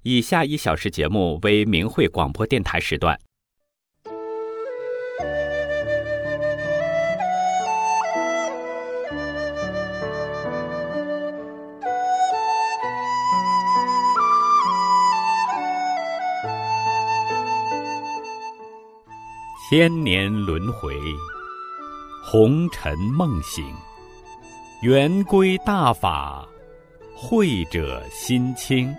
以下1小时节目为明慧广播电台时段。千年轮回，红尘梦醒，圆归大法，慧者心清。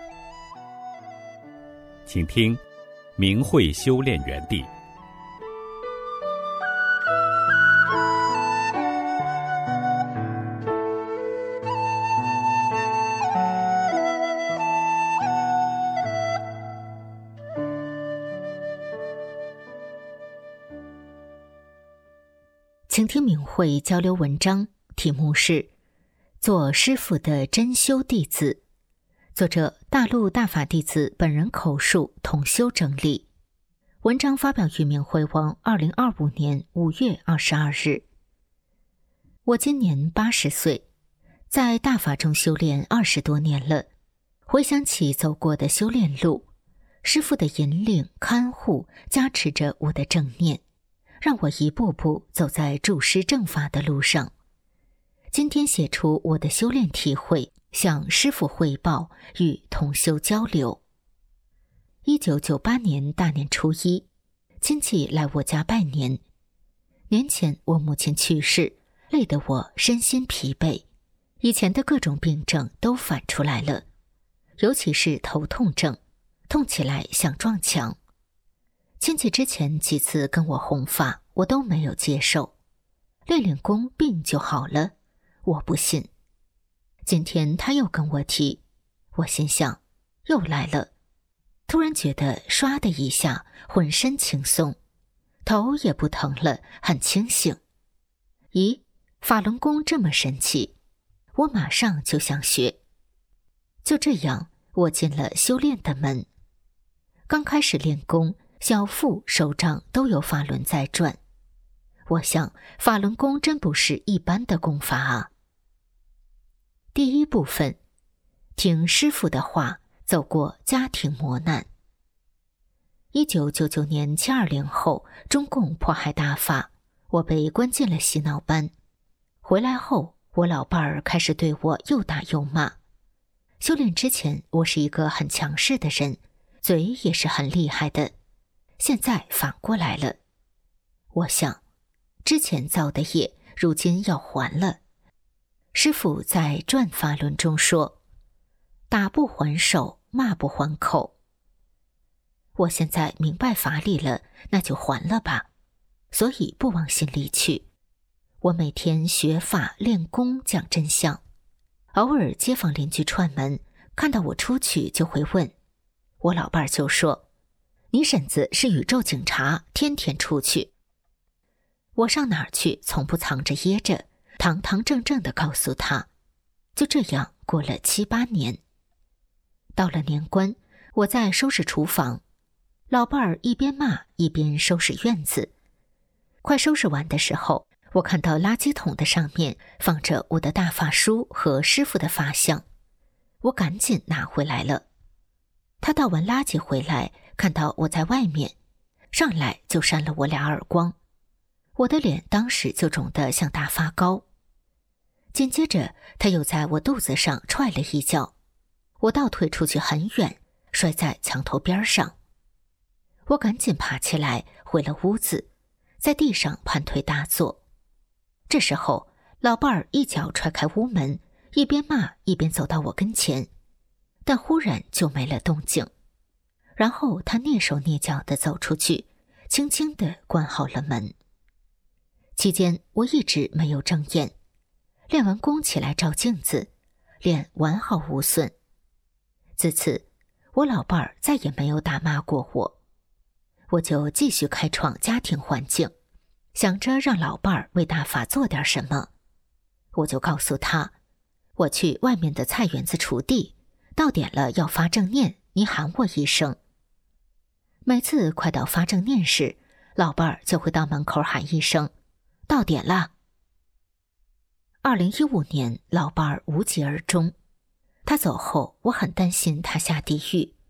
请听明慧修炼园地。 请听明慧交流文章，题目是做师父的真修弟子，作者大陆大法弟子本人口述，统修整理。文章发表于明慧网2025年5月22日。我今年80岁，在大法中修炼20多年了。回想起走过的修炼路，师父的引领看护加持着我的正念，让我一步步走在助师正法的路上。今天写出我的修炼体会，向师父汇报，与同修交流。1998年大年初一，亲戚来我家拜年。年前我母亲去世，累得我身心疲惫，以前的各种病症都反出来了，尤其是头痛症，痛起来想撞墙。亲戚之前几次跟我弘法，我都没有接受，练功病就好了，我不信。今天他又跟我提，我心想又来了，突然觉得唰的一下浑身轻松，头也不疼了，很清醒。咦，法轮功这么神奇，我马上就想学。就这样，我进了修炼的门。刚开始练功，小腹手掌都有法轮在转，我想法轮功真不是一般的功法啊。第一部分，听师父的话，走过家庭磨难。1999年720后，中共迫害大法，我被关进了洗脑班。回来后，我老伴儿开始对我又打又骂。修炼之前，我是一个很强势的人，嘴也是很厉害的。现在反过来了，我想，之前造的业，如今要还了。师父在转法轮中说，打不还手，骂不还口。我现在明白法理了，那就还了吧，所以不往心里去。我每天学法练功讲真相，偶尔街坊邻居串门，看到我出去就会问，我老伴儿就说，你婶子是宇宙警察，天天出去。我上哪儿去，从不藏着掖着，堂堂正正地告诉他。就这样过了7、8年。到了年关，我在收拾厨房，老伴儿一边骂一边收拾院子。快收拾完的时候，我看到垃圾桶的上面放着我的大法书和师父的法像，我赶紧拿回来了。他倒完垃圾回来，看到我在外面，上来就扇了我2耳光，我的脸当时就肿得像大发糕。紧接着他又在我肚子上踹了一脚，我倒退出去很远，摔在墙头边上。我赶紧爬起来回了屋子，在地上盘腿打坐。这时候老伴儿一脚踹开屋门，一边骂一边走到我跟前，但忽然就没了动静。然后他蹑手蹑脚地走出去，轻轻地关好了门。期间我一直没有正眼，练完功起来照镜子，脸完好无损。自此我老伴儿再也没有打骂过我，我就继续开创家庭环境，想着让老伴儿为大法做点什么。我就告诉他，我去外面的菜园子锄地，到点了要发正念，你喊我一声。每次快到发正念时，老伴儿就会到门口喊一声，到点了。2015年，老伴儿无疾而终。他走后，我很担心他下地狱，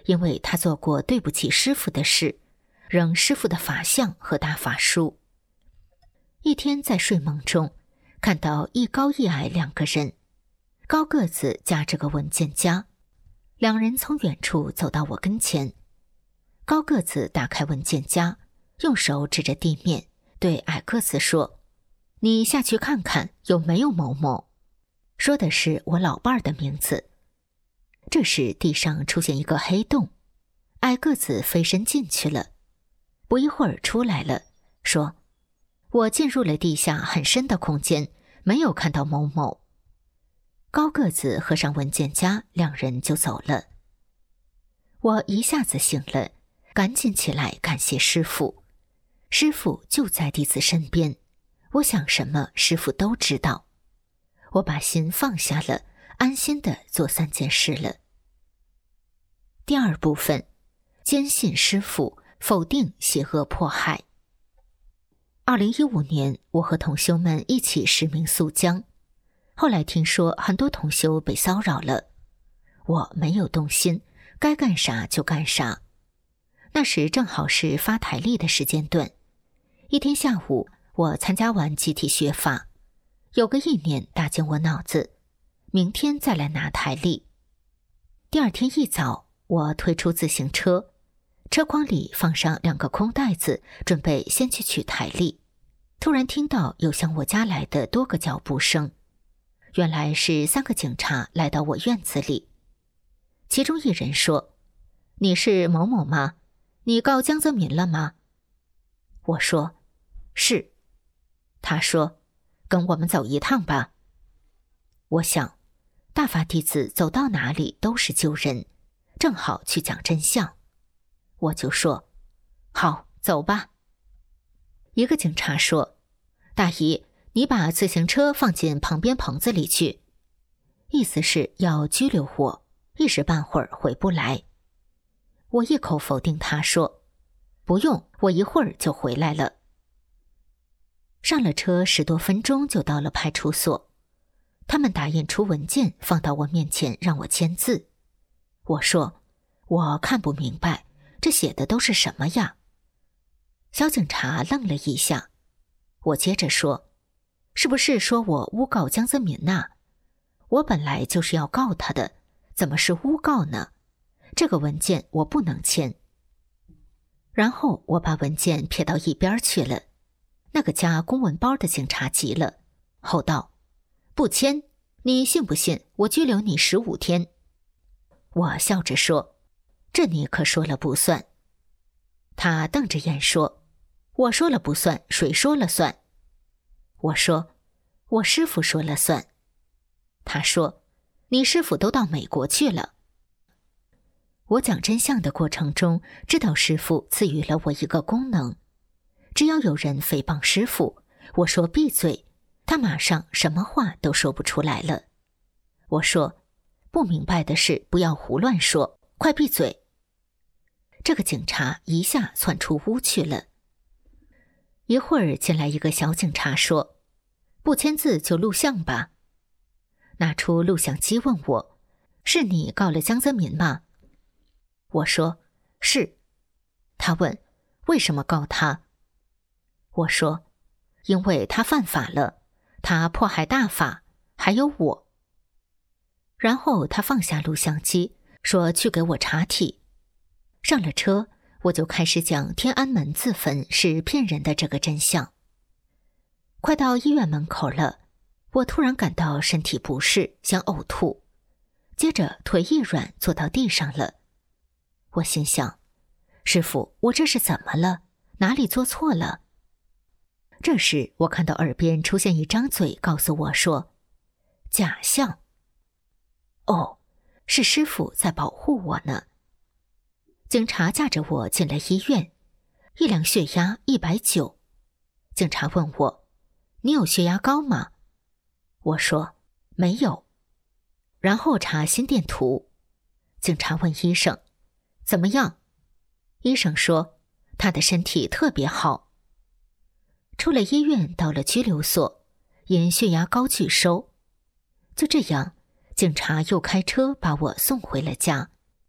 因为他做过对不起师父的事，扔师父的法相和大法书。一天在睡梦中，看到一高一矮两个人，高个子夹着个文件夹，两人从远处走到我跟前。高个子打开文件夹，用手指着地面，对矮个子说：“你下去看看有没有某某。”说的是我老伴儿的名字。这时地上出现一个黑洞，矮个子飞身进去了，不一会儿出来了，说：“我进入了地下很深的空间，没有看到某某。”高个子合上文件夹，两人就走了。我一下子醒了，赶紧起来感谢师父。师父就在弟子身边，我想什么师父都知道。我把心放下了，安心地做3件事了。第2部分，坚信师父，否定邪恶迫害。2015年，我和同修们一起实名肃江，后来听说很多同修被骚扰了，我没有动心，该干啥就干啥。那时正好是发台历的时间段，一天下午，我参加完集体学法，有个意念打进我脑子，明天再来拿台历。第2天一早，我推出自行车，车筐里放上2个空袋子，准备先去取台历。突然听到有向我家来的多个脚步声，原来是3个警察来到我院子里。其中一人说：“你是某某吗？你告江泽民了吗？”我说：“是。”他说：“跟我们走一趟吧。”我想，大法弟子走到哪里都是救人，正好去讲真相。我就说：“好，走吧。”一个警察说：“大姨，你把自行车放进旁边棚子里去。”意思是要拘留我，一时半会儿回不来。我一口否定他说：“不用，我一会儿就回来了。”上了车10多分钟就到了派出所，他们打印出文件放到我面前让我签字。我说：“我看不明白，这写的都是什么呀？”小警察愣了一下，我接着说：“是不是说我诬告江泽民呐？我本来就是要告他的，怎么是诬告呢？这个文件我不能签。”然后我把文件撇到一边去了。那个夹公文包的警察急了，吼道：“不签，你信不信我拘留你15天？”我笑着说：“这你可说了不算。”他瞪着眼说：“我说了不算，谁说了算？”我说：“我师父说了算。”他说：“你师父都到美国去了。”我讲真相的过程中，知道师父赐予了我一个功能，只要有人诽谤师父，我说闭嘴，他马上什么话都说不出来了。我说：“不明白的事不要胡乱说，快闭嘴。”这个警察一下窜出屋去了。一会儿进来一个小警察说：“不签字就录像吧。”拿出录像机问我：“是你告了江泽民吗？”我说：“是。”他问：“为什么告他？”我说：“因为他犯法了，他迫害大法，还有我。”然后他放下录像机，说去给我查体。上了车，我就开始讲天安门自焚是骗人的这个真相。快到医院门口了，我突然感到身体不适，想呕吐，接着腿一软坐到地上了。我心想：师父，我这是怎么了？哪里做错了？这时我看到耳边出现一张嘴告诉我说：“假象。”哦，是师父在保护我呢。警察架着我进了医院，一量血压190。警察问我：“你有血压高吗？”我说：“没有。”然后查心电图。警察问医生：“怎么样？”医生说：“他的身体特别好。”出了医院，到了拘留所，因血压高拒收。就这样，警察又开车把我送回了家。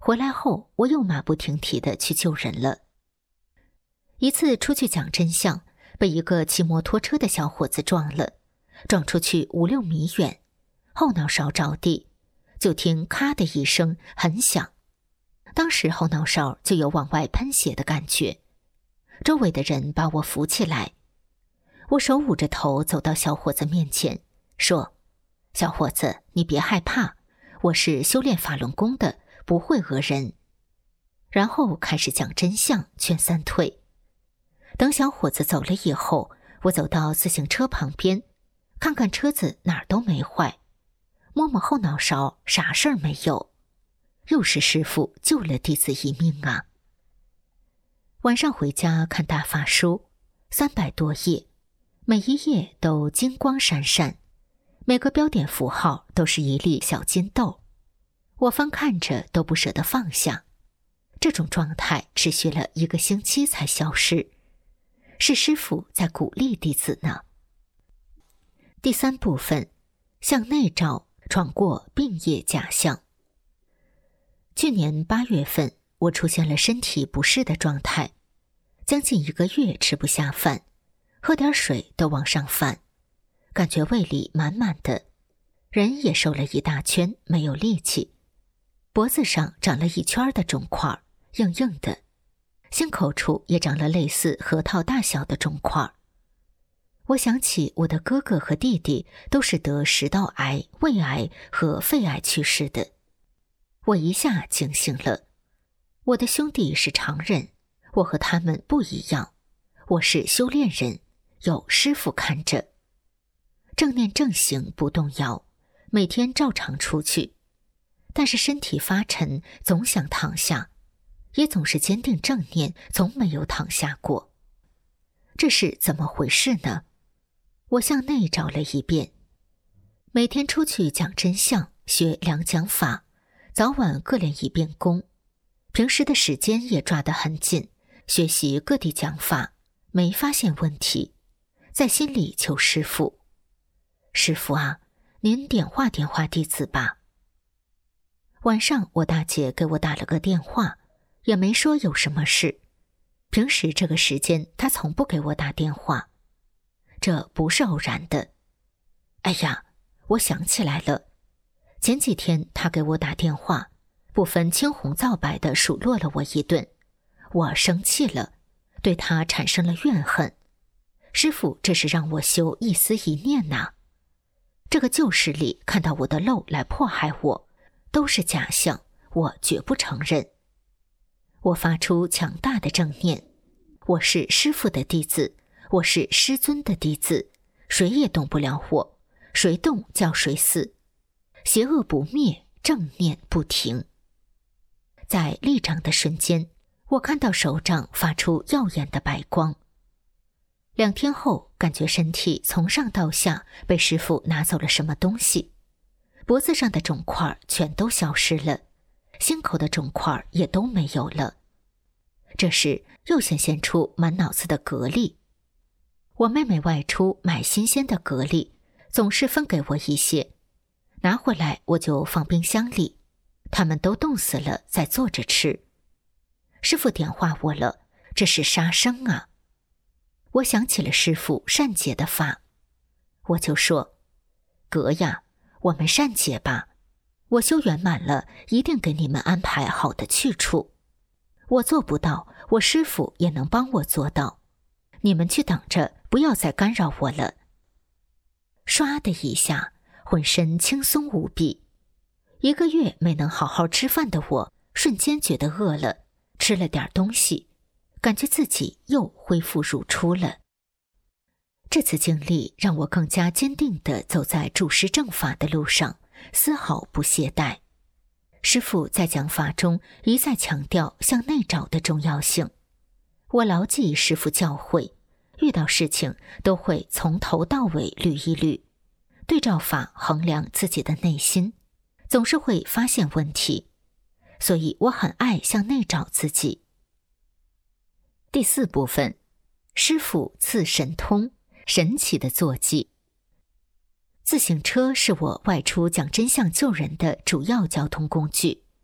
回来后，我又马不停蹄地去救人了。一次出去讲真相，被一个骑摩托车的小伙子撞了，撞出去5-6米远，后脑勺着地，就听咔的一声很响，当时后脑勺就有往外喷血的感觉。周围的人把我扶起来，我手捂着头走到小伙子面前，说：“小伙子，你别害怕，我是修炼法轮功的，不会讹人。”然后开始讲真相，劝三退。等小伙子走了以后，我走到自行车旁边，看看车子哪儿都没坏，摸摸后脑勺，啥事儿没有。又是师父救了弟子一命啊！晚上回家看大法书，300多页，每一页都金光闪闪，每个标点符号都是一粒小金豆，我翻看着都不舍得放下。这种状态持续了1个星期才消失，是师父在鼓励弟子呢。第3部分，向内照，闯过病业假象。去年8月份，我出现了身体不适的状态，将近1个月吃不下饭，喝点水都往上翻，感觉胃里满满的，人也瘦了一大圈，没有力气。脖子上长了一圈的肿块，硬硬的，心口处也长了类似核桃大小的肿块。我想起我的哥哥和弟弟都是得食道癌、胃癌和肺癌去世的，我一下警醒了。我的兄弟是常人，我和他们不一样，我是修炼人，有师父看着。正念正行不动摇，每天照常出去，但是身体发沉，总想躺下，也总是坚定正念，从没有躺下过。这是怎么回事呢？我向内找了一遍，每天出去讲真相，学良讲法，早晚各练1遍功，平时的时间也抓得很紧，学习各地讲法，没发现问题，在心里求师父：师父啊，您点化点化弟子吧。晚上我大姐给我打了个电话，也没说有什么事，平时这个时间她从不给我打电话，这不是偶然的。哎呀，我想起来了，前几天她给我打电话，不分青红皂白地数落了我一顿，我生气了，对她产生了怨恨。师父这是让我修一思一念呐，这个旧势力看到我的漏来迫害我，都是假象，我绝不承认。我发出强大的正念，我是师父的弟子，我是师尊的弟子，谁也动不了我，谁动叫谁死，邪恶不灭，正念不停。在立掌的瞬间，我看到手掌发出耀眼的白光。2天后，感觉身体从上到下被师父拿走了什么东西，脖子上的肿块全都消失了，心口的肿块也都没有了。这时又显现出满脑子的蛤蜊。我妹妹外出买新鲜的蛤蜊，总是分给我一些，拿回来我就放冰箱里，它们都冻死了再做着吃。师父点化我了，这是杀生啊！我想起了师父善解的法，我就说：哥呀，我们善解吧，我修圆满了，一定给你们安排好的去处。我做不到，我师父也能帮我做到，你们去等着，不要再干扰我了。唰的一下，浑身轻松无比。1个月没能好好吃饭的我，瞬间觉得饿了，吃了点东西，感觉自己又恢复如初了。这次经历让我更加坚定地走在注师正法的路上，丝毫不懈怠。师父在讲法中一再强调向内找的重要性，我牢记师父教诲，遇到事情都会从头到尾捋一捋，对照法衡量自己的内心，总是会发现问题，所以我很爱向内找自己。第4部分，师父赐神通，神奇的坐骑。自行车是我外出讲真相救人的主要交通工具，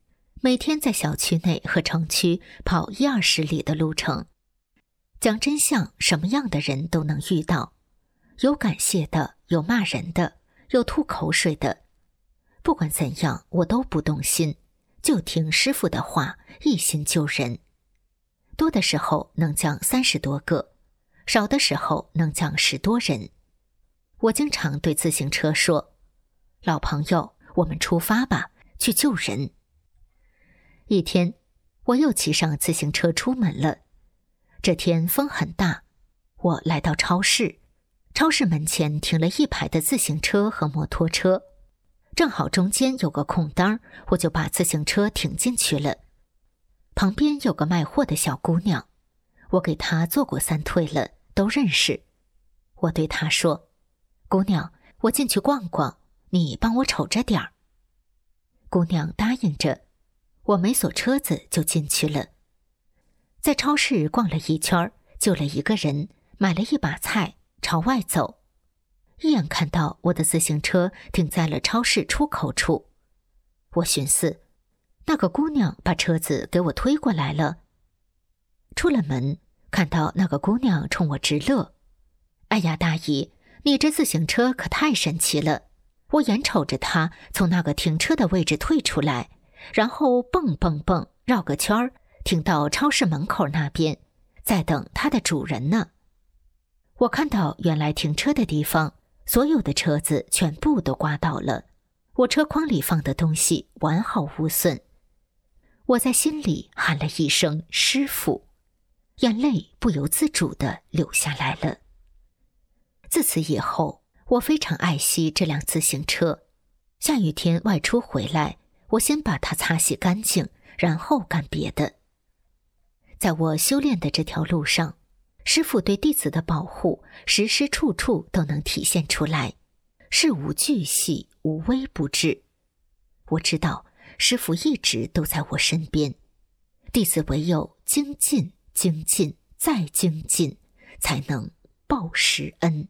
每天在小区内和城区跑10-20里的路程。讲真相，什么样的人都能遇到，有感谢的，有骂人的，有吐口水的。不管怎样，我都不动心，就听师傅的话，一心救人。多的时候能讲30多个，少的时候能讲10多人。我经常对自行车说：“老朋友，我们出发吧，去救人。”一天，我又骑上自行车出门了。这天风很大，我来到超市，超市门前停了一排的自行车和摩托车，正好中间有个空当，我就把自行车停进去了。旁边有个卖货的小姑娘，我给她做过3退了，都认识。我对她说：“姑娘，我进去逛逛，你帮我瞅着点儿。”姑娘答应着，我没锁车子就进去了。在超市逛了一圈，救了一个人，买了一把菜，朝外走。一眼看到我的自行车停在了超市出口处，我寻思，那个姑娘把车子给我推过来了。出了门，看到那个姑娘冲我直乐：“哎呀，大姨，你这自行车可太神奇了！”我眼瞅着她从那个停车的位置退出来，然后蹦蹦蹦绕个圈儿，停到超市门口那边，在等它的主人呢。我看到原来停车的地方，所有的车子全部都刮倒了，我车筐里放的东西完好无损。我在心里喊了一声师傅，眼泪不由自主地流下来了。自此以后，我非常爱惜这辆自行车。下雨天外出回来，我先把它擦洗干净，然后干别的。在我修炼的这条路上，师父对弟子的保护时时处处都能体现出来，事无巨细，无微不至。我知道师父一直都在我身边，弟子唯有精进、精进再精进，才能报师恩。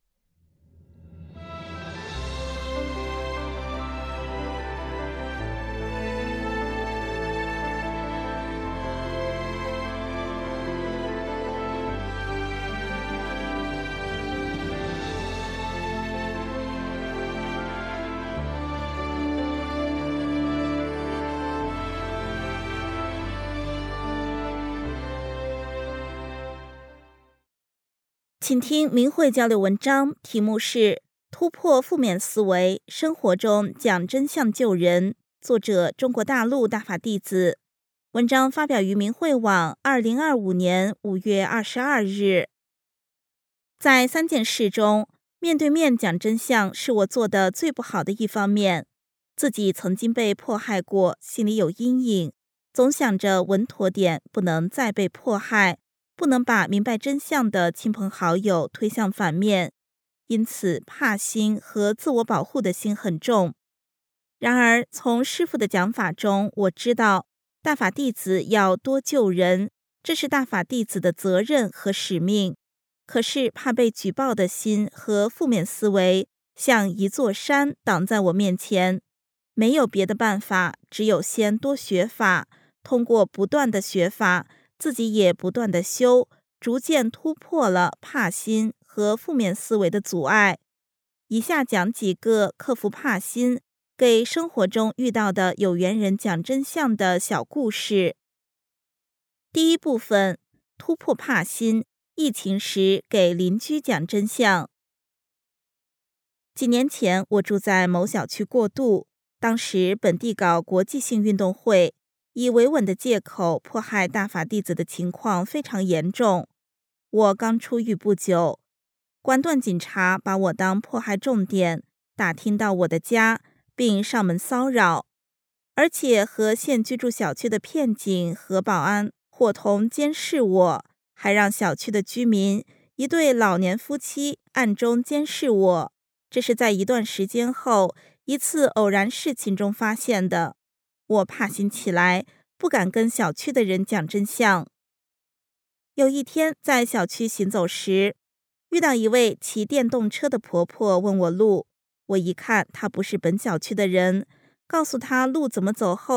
请听明慧交流文章，题目是突破负面思维，生活中讲真相救人，作者中国大陆大法弟子。文章发表于明慧网2025年5月22日。在3件事中，面对面讲真相是我做的最不好的一方面。自己曾经被迫害过，心里有阴影，总想着稳妥点，不能再被迫害，不能把明白真相的亲朋好友推向反面，因此怕心和自我保护的心很重。然而从师父的讲法中，我知道大法弟子要多救人，这是大法弟子的责任和使命。可是怕被举报的心和负面思维像一座山挡在我面前，没有别的办法，只有先多学法，通过不断的学法，自己也不断的修，逐渐突破了怕心和负面思维的阻碍。以下讲几个克服怕心，给生活中遇到的有缘人讲真相的小故事。第一部分，突破怕心，疫情时给邻居讲真相。几年前，我住在某小区过渡，当时本地搞国际性运动会，以维稳的借口迫害大法弟子的情况非常严重。我刚出狱不久，管段警察把我当迫害重点，打听到我的家，并上门骚扰，而且和现居住小区的片警和保安伙同监视我，还让小区的居民一对老年夫妻暗中监视我。这是在一段时间后一次偶然事情中发现的。我怕心起来，不敢跟小区的人讲真相。有一天在小区行走时，遇到一位骑电动车的婆婆问我路，我一看她不是本小区的人，告诉她路怎么走后，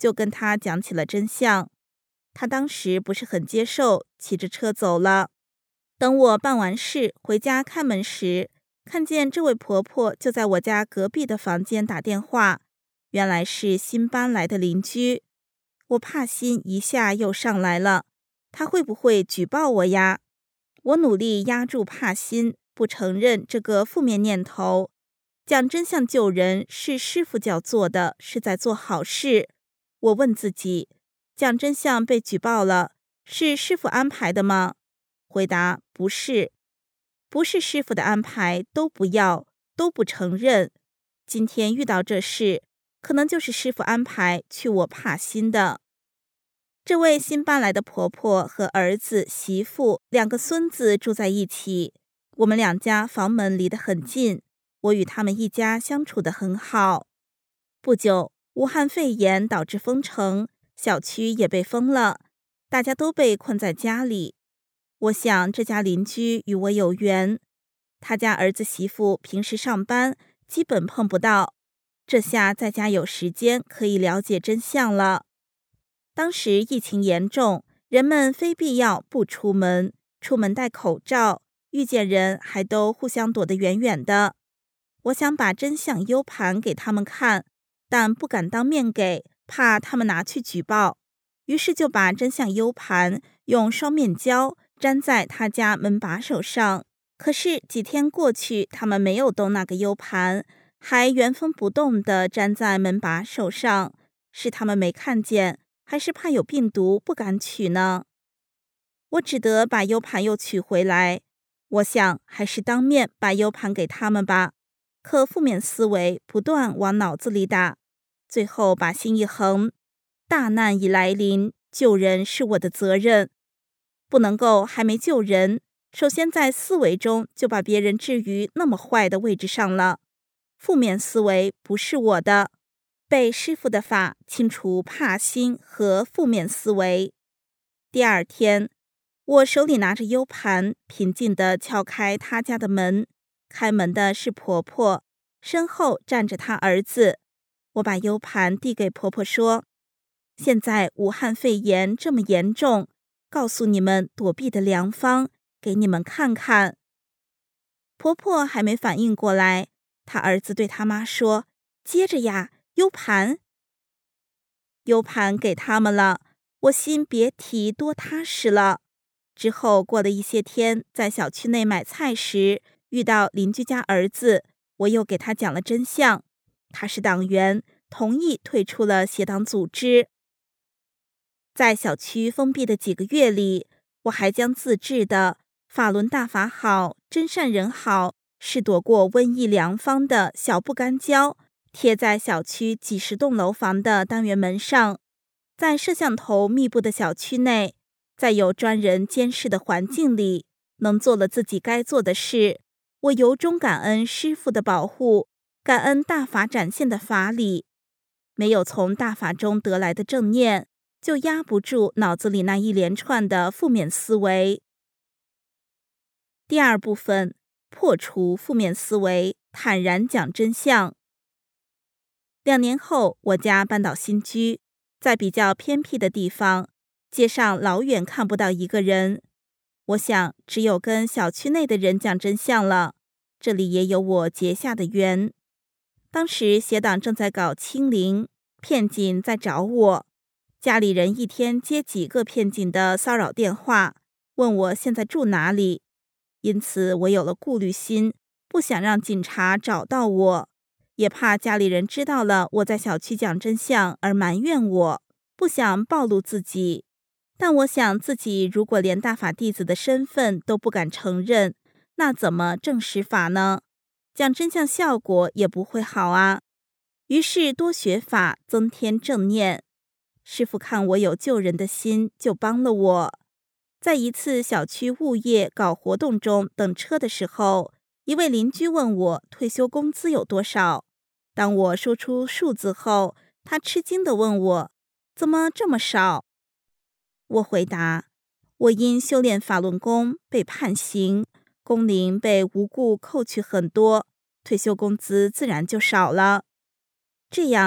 就跟他讲起了真相。他当时不是很接受，骑着车走了。等我办完事回家开门时，看见这位婆婆就在我家隔壁的房间打电话，原来是新搬来的邻居。我怕心一下又上来了，她会不会举报我呀？我努力压住怕心，不承认这个负面念头。讲真相救人是师父教做的，是在做好事。我问自己，讲真相被举报了，是师父安排的吗？回答不是，不是师父的安排，都不要，都不承认。今天遇到这事，可能就是师父安排去我怕心的。这位新搬来的婆婆和儿子、媳妇2个孙子住在一起，我们2家房门离得很近，我与他们一家相处得很好。不久，武汉肺炎导致封城，小区也被封了，大家都被困在家里。我想这家邻居与我有缘，他家儿子媳妇平时上班基本碰不到，这下在家有时间可以了解真相了。当时疫情严重，人们非必要不出门，出门戴口罩，遇见人还都互相躲得远远的。我想把真相 U 盘给他们看，但不敢当面给，怕他们拿去举报，于是就把真相 U 盘用双面胶粘在他家门把手上。可是几天过去，他们没有动那个 U 盘，还原封不动地粘在门把手上，是他们没看见，还是怕有病毒不敢取呢？我只得把 U 盘又取回来，我想还是当面把 U 盘给他们吧。可负面思维不断往脑子里打，最后把心一横，大难已来临，救人是我的责任，不能够还没救人，首先在思维中就把别人置于那么坏的位置上了。负面思维不是我的，被师父的法清除怕心和负面思维。第2天，我手里拿着 U 盘，平静地敲开他家的门，开门的是婆婆，身后站着她儿子。我把 U 盘递给婆婆说，现在武汉肺炎这么严重，告诉你们躲避的良方，给你们看看。婆婆还没反应过来，她儿子对他妈说，接着呀，U 盘。U 盘给他们了，我心别提多踏实了。之后过了一些天，在小区内买菜时，遇到邻居家儿子，我又给他讲了真相。他是党员，同意退出了邪党组织。在小区封闭的几个月里，我还将自制的法轮大法好，真善人好，是躲过瘟疫良方的小不干胶贴在小区几10栋楼房的单元门上。在摄像头密布的小区内，在有专人监视的环境里，能做了自己该做的事。我由衷感恩师父的保护，感恩大法展现的法理。没有从大法中得来的正念，就压不住脑子里那一连串的负面思维。第2部分，破除负面思维，坦然讲真相。2年后，我家搬到新居，在比较偏僻的地方，街上老远看不到一个人。我想只有跟小区内的人讲真相了，这里也有我结下的缘。当时邪党正在搞清零，骗警在找我，家里人一天接几个骗警的骚扰电话，问我现在住哪里。因此我有了顾虑心，不想让警察找到我，也怕家里人知道了我在小区讲真相而埋怨我，不想暴露自己。但我想自己如果连大法弟子的身份都不敢承认，那怎么证实法呢？讲真相效果也不会好啊。于是多学法，增添正念。师父看我有救人的心，就帮了我。在一次小区物业搞活动中等车的时候，一位邻居问我退休工资有多少。当我说出数字后，他吃惊地问我，怎么这么少？我回答，我因修炼法轮功被判刑，工龄被无故扣去很多，退休工资自然就少了。这样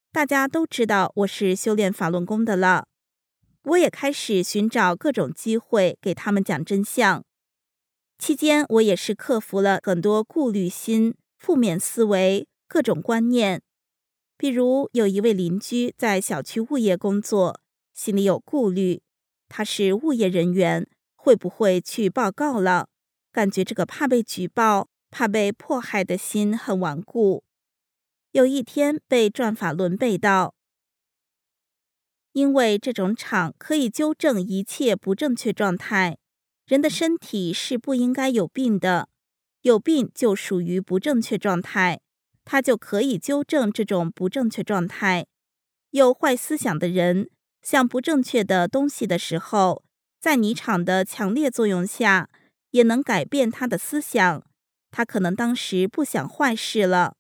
大家都知道我是修炼法轮功的了。我也开始寻找各种机会给他们讲真相。期间我也是克服了很多顾虑心、负面思维、各种观念。比如有一位邻居在小区物业工作，心里有顾虑，他是物业人员，会不会去报告了？感觉这个怕被举报、怕被迫害的心很顽固。有一天被转法轮背道，因为这种场可以纠正一切不正确状态，人的身体是不应该有病的，有病就属于不正确状态，它就可以纠正这种不正确状态。有坏思想的人想不正确的东西的时候，在你场的强烈作用下，也能改变他的思想，他可能当时不想坏事了。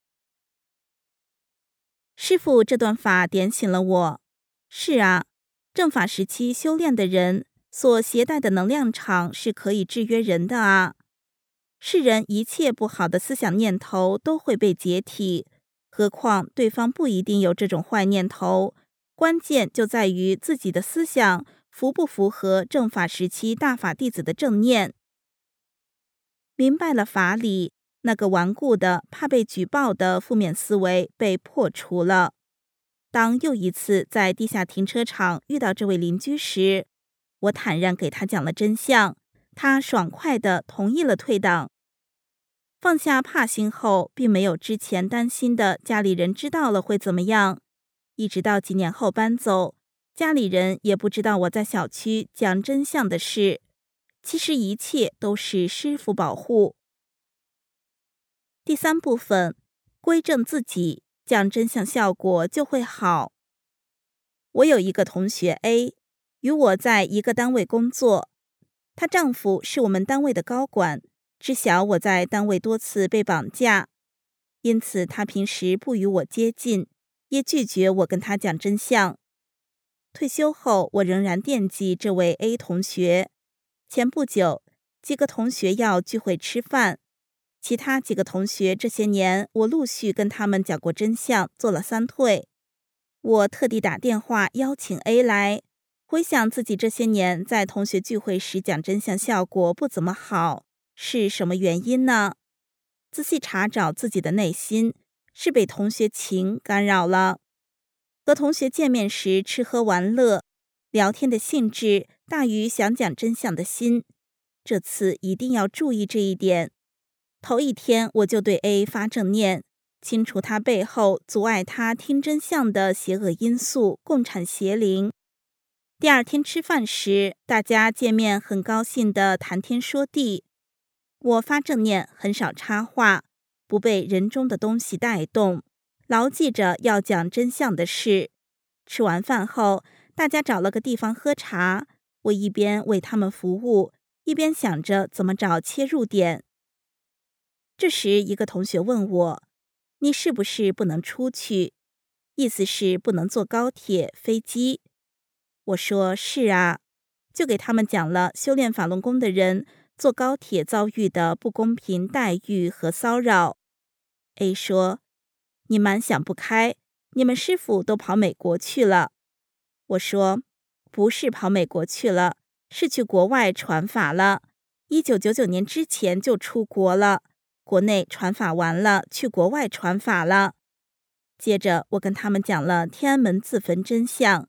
师父这段法点醒了我，是啊，正法时期修炼的人所携带的能量场是可以制约人的啊。世人一切不好的思想念头都会被解体，何况对方不一定有这种坏念头，关键就在于自己的思想符不符合正法时期大法弟子的正念。明白了法理，那个顽固的怕被举报的负面思维被破除了。当又一次在地下停车场遇到这位邻居时，我坦然给他讲了真相，他爽快地同意了退档。放下怕心后，并没有之前担心的家里人知道了会怎么样。一直到几年后搬走，家里人也不知道我在小区讲真相的事。其实一切都是师父保护。第三部分，归正自己，讲真相效果就会好。我有一个同学 A， 与我在一个单位工作，她丈夫是我们单位的高管，知晓我在单位多次被绑架，因此她平时不与我接近，也拒绝我跟她讲真相。退休后，我仍然惦记这位 A 同学。前不久，几个同学要聚会吃饭，其他几个同学这些年我陆续跟他们讲过真相，做了3退。我特地打电话邀请 A 来，回想自己这些年在同学聚会时讲真相效果不怎么好，是什么原因呢？仔细查找自己的内心，是被同学情干扰了。和同学见面时吃喝玩乐，聊天的兴致大于想讲真相的心，这次一定要注意这一点。头一天我就对 A 发正念，清除他背后阻碍他听真相的邪恶因素——共产邪灵。第二天吃饭时，大家见面很高兴地谈天说地。我发正念很少插话，不被人中的东西带动，牢记着要讲真相的事。吃完饭后，大家找了个地方喝茶，我一边为他们服务，一边想着怎么找切入点。这时一个同学问我，你是不是不能出去？意思是不能坐高铁、飞机。我说是啊，就给他们讲了修炼法轮功的人坐高铁遭遇的不公平待遇和骚扰。A 说，你蛮想不开，你们师父都跑美国去了。我说，不是跑美国去了，是去国外传法了。1999年之前就出国了，国内传法完了，去国外传法了。接着我跟他们讲了天安门自焚真相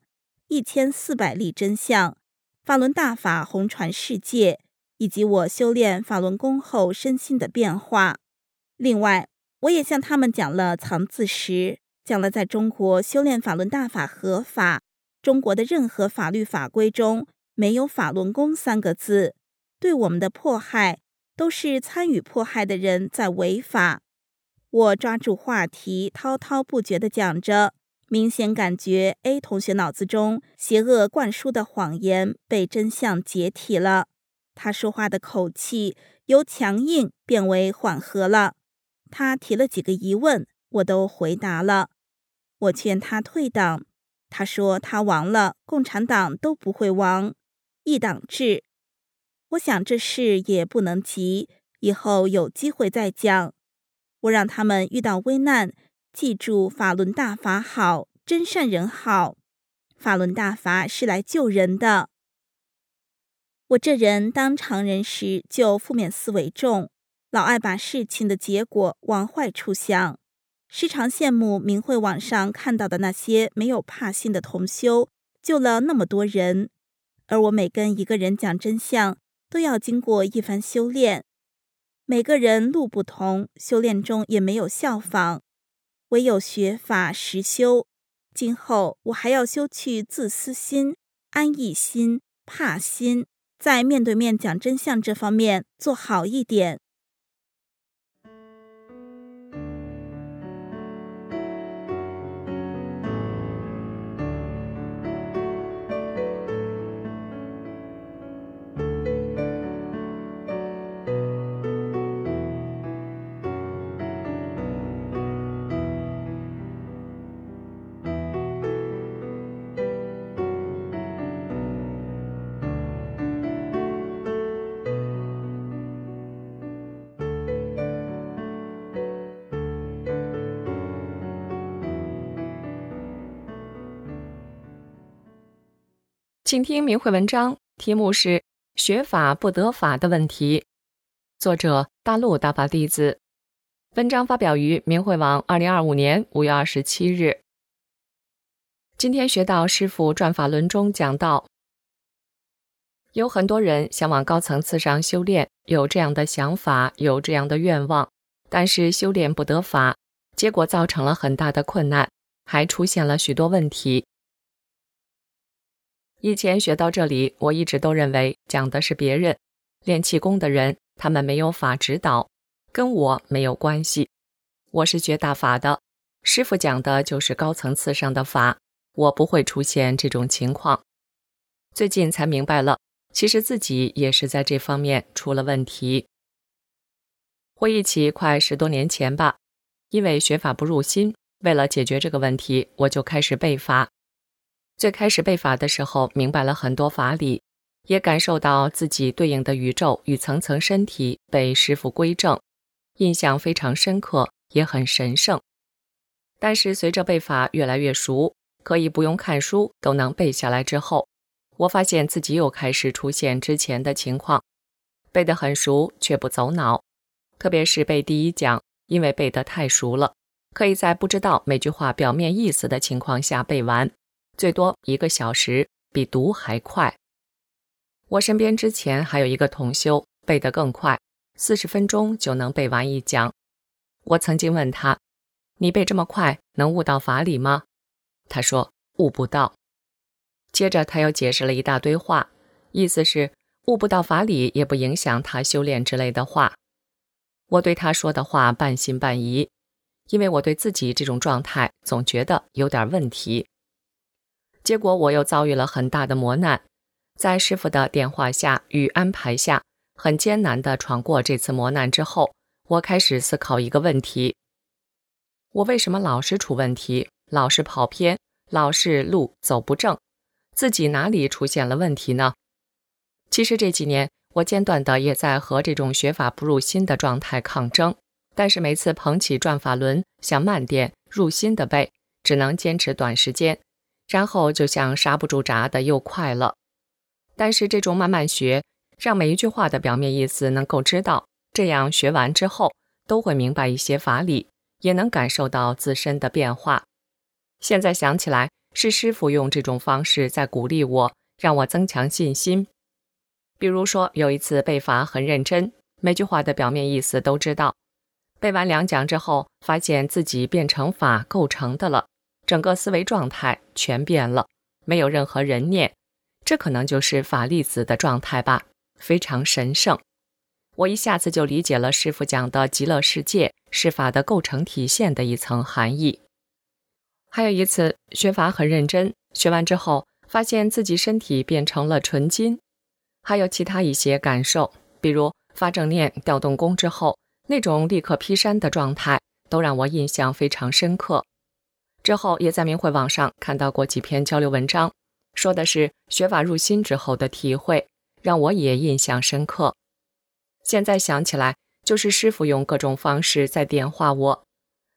，1400例真相，法轮大法红传世界，以及我修炼法轮功后身心的变化。另外，我也向他们讲了藏字石，讲了在中国修炼法轮大法合法，中国的任何法律法规中没有法轮功3个字，对我们的迫害都是参与迫害的人在违法。我抓住话题，滔滔不绝地讲着，明显感觉 A 同学脑子中邪恶灌输的谎言被真相解体了。他说话的口气由强硬变为缓和了。他提了几个疑问，我都回答了。我劝他退党，他说他亡了，共产党都不会亡，一党制。我想这事也不能急，以后有机会再讲。我让他们遇到危难，记住法轮大法好， 真善人好，法轮大法是来救人的。我这人当常人时就负面思维重，老爱把事情的结果往坏处想，时常羡慕明慧网上看到的那些没有怕心的同修，救了那么多人，而我每跟一个人讲真相，都要经过一番修炼。每个人路不同，修炼中也没有效仿，唯有学法实修。今后我还要修去自私心、安逸心、怕心，在面对面讲真相这方面做好一点。 请听明慧文章，题目是学法不得法的问题，作者大陆大法弟子。文章发表于明慧网2025年5月27日。今天学到师父转法轮中讲到，有很多人想往高层次上修炼，有这样的想法，有这样的愿望，但是修炼不得法，结果造成了很大的困难，还出现了许多问题。以前学到这里，我一直都认为讲的是别人，练气功的人，他们没有法指导，跟我没有关系。我是学大法的，师父讲的就是高层次上的法，我不会出现这种情况。最近才明白了，其实自己也是在这方面出了问题。回忆起快10多年前吧，因为学法不入心，为了解决这个问题，我就开始背法。最开始背法的时候，明白了很多法理，也感受到自己对应的宇宙与层层身体被师父归正，印象非常深刻，也很神圣。但是随着背法越来越熟，可以不用看书都能背下来之后，我发现自己又开始出现之前的情况，背得很熟却不走脑，特别是背第一讲，因为背得太熟了，可以在不知道每句话表面意思的情况下背完，最多1个小时，比读还快。我身边之前还有一个同修，背得更快，40分钟就能背完一讲。我曾经问他，你背这么快，能悟到法理吗？他说，悟不到。接着他又解释了一大堆话，意思是悟不到法理也不影响他修炼之类的话。我对他说的话半信半疑，因为我对自己这种状态总觉得有点问题。结果我又遭遇了很大的磨难，在师父的电话下与安排下，很艰难地闯过这次磨难之后，我开始思考一个问题：我为什么老是出问题，老是跑偏，老是路走不正？自己哪里出现了问题呢？其实这几年我间断的也在和这种学法不入心的状态抗争，但是每次捧起转法轮，想慢点入心的背，只能坚持短时间，然后就像刹不住闸的又快了。但是这种慢慢学，让每一句话的表面意思能够知道，这样学完之后都会明白一些法理，也能感受到自身的变化。现在想起来，是师父用这种方式在鼓励我，让我增强信心。比如说有一次背法很认真，每句话的表面意思都知道，背完2讲之后，发现自己变成法构成的了，整个思维状态全变了，没有任何人念，这可能就是法粒子的状态吧，非常神圣。我一下子就理解了师父讲的极乐世界是法的构成体现的一层含义。还有一次学法很认真，学完之后发现自己身体变成了纯金。还有其他一些感受，比如发正念调动功之后，那种立刻劈山的状态，都让我印象非常深刻。之后也在明慧网上看到过几篇交流文章，说的是学法入心之后的体会，让我也印象深刻。现在想起来，就是师父用各种方式在点化我，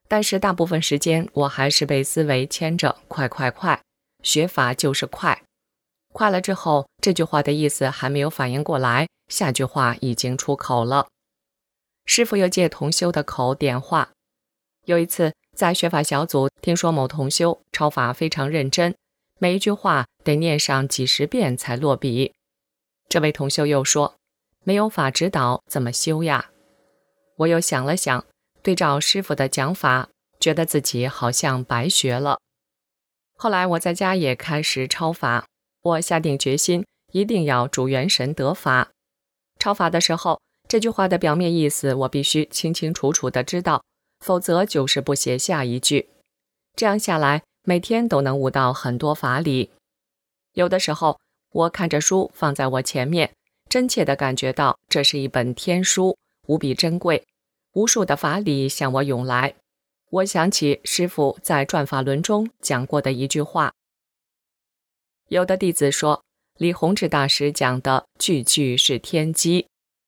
但是大部分时间我还是被思维牵着，快快快，学法就是快。快了之后，这句话的意思还没有反应过来，下句话已经出口了。师父又借同修的口点话。有一次在学法小组听说某同修抄法非常认真，每一句话得念上几十遍才落笔。这位同修又说，没有法指导怎么修呀？我又想了想，对照师父的讲法，觉得自己好像白学了。后来我在家也开始抄法，我下定决心一定要主元神得法。抄法的时候，这句话的表面意思我必须清清楚楚地知道，否则就是不写下一句。这样下来，每天都能悟到很多法理。有的时候，我看着书放在我前面，真切地感觉到这是一本天书，无比珍贵，无数的法理向我涌来。我想起师父在转法轮中讲过的一句话，有的弟子说，李洪志大师讲的句句是天机。